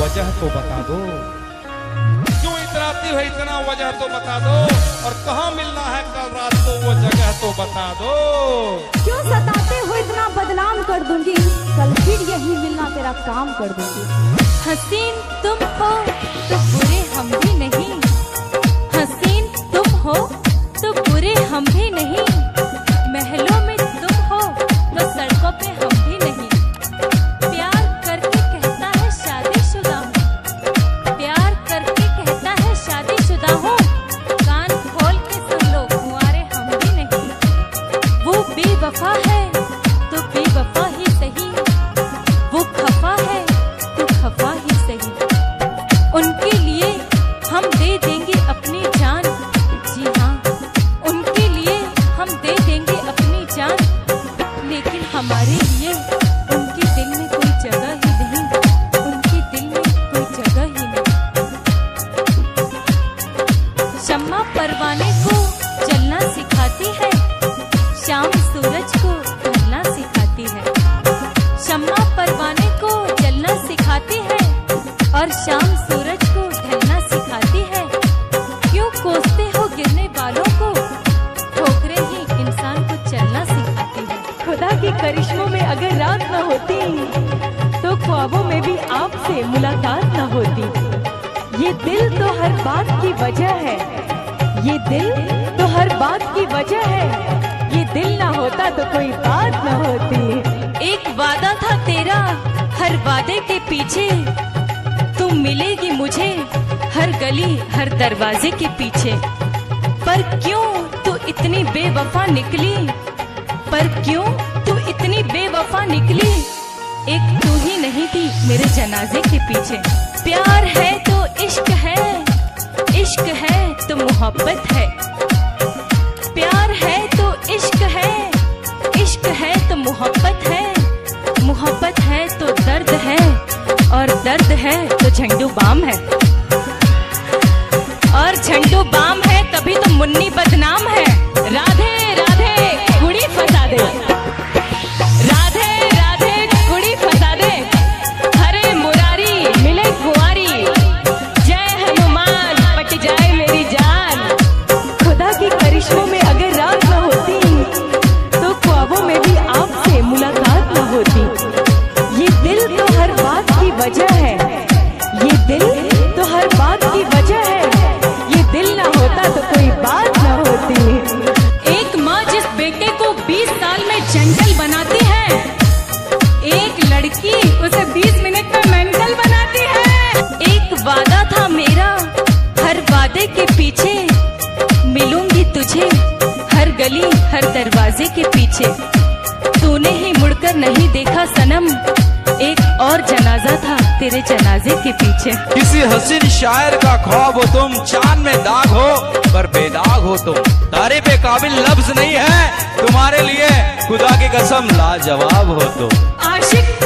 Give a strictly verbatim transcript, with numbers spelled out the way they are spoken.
वजह तो बता दो, क्यों इतराती हो इतना वजह तो बता दो, और कहाँ मिलना है कल रात को वो जगह तो बता दो। क्यों सताते हो इतना बदनाम कर दूंगी, कल फिर यही मिलना तेरा काम कर दूंगी। हसीन तुम हो तो बुरे हम भी नहीं, हसीन तुम हो तो बुरे हम भी नहीं, महलों में तुम हो तो सड़कों पे हम भी नहीं। प्यार करके कहता है शादीशुदा हूँ, प्यार करके कहता है शादीशुदा हूँ, कान खोल के सुन लो कुंवारे हम भी नहीं। वो बेवफा है तो बेवफा ही सही, वो खफा है तो खफा ही सही, उनके लिए हम दे देंगे अपनी जान। जी हाँ, उनके लिए हम दे देंगे अपनी जान, लेकिन हमारे लिए उनके दिल में कोई जगह ही नहीं, उनके दिल में कोई जगह ही नहीं। शम्मा परवाने को जलना सिखाती है, शाम सूरज को ढलना सिखाती है। शम्मा परवाने को जलना सिखाती है और शाम सूरज को ढलना सिखाती है। क्यों कोसते हो गिरने वालों को, ठोकरें ही इंसान को चलना सिखाती है। खुदा के करिश्मों में अगर रात न होती तो ख्वाबों में भी आपसे मुलाकात न होती। ये दिल तो हर बात की वजह है, ये दिल तो हर बात की वजह है, ये दिल ना होता तो कोई बात न होती। एक वादा था तेरा, हर वादे के पीछे तुम मिलेगी मुझे, हर गली हर दरवाजे के पीछे। पर क्यों तू इतनी बेवफा निकली, पर क्यों तू इतनी बेवफा निकली, एक तू ही नहीं थी मेरे जनाजे के पीछे। प्यार है तो इश्क है, इश्क है तो मोहब्बत है, प्यार है तो इश्क है, इश्क है तो मोहब्बत है, मोहब्बत है तो दर्द है, और दर्द है तो झंडू बाम है, और झंडू बाम है तभी तो मुन्नी बदनाम है। राधे राधे कुड़ी फंसा दे, राधे राधे कुड़ी फंसा दे, हरे मुरारी मिले कुंवारी, जय हनुमान पट जाए मेरी जान। खुदा के करिश्मों में अगर रात न होती तो ख्वाबों में भी आपसे मुलाकात न होती। ये दिल तो हर बात की वजह है, ये दिल तो हर बात की वजह है, ये दिल ना होता तो कोई बात ना होती। एक माँ जिस बेटे को बीस साल में जंगल बनाती है, एक लड़की उसे बीस मिनट में मेंटल बनाती है। एक वादा था मेरा, हर वादे के पीछे मिलूंगी तुझे, हर गली हर दरवाजे के पीछे। तूने ही मुड़कर नहीं देखा सनम, एक और जनाजा था तेरे जनाजे के पीछे। किसी हसीन शायर का ख्वाब हो तुम, चांद में दाग हो पर बेदाग हो तुम, तारीफ पे काबिल लफ्ज नहीं है तुम्हारे लिए, खुदा की कसम लाजवाब हो तुम। आशिक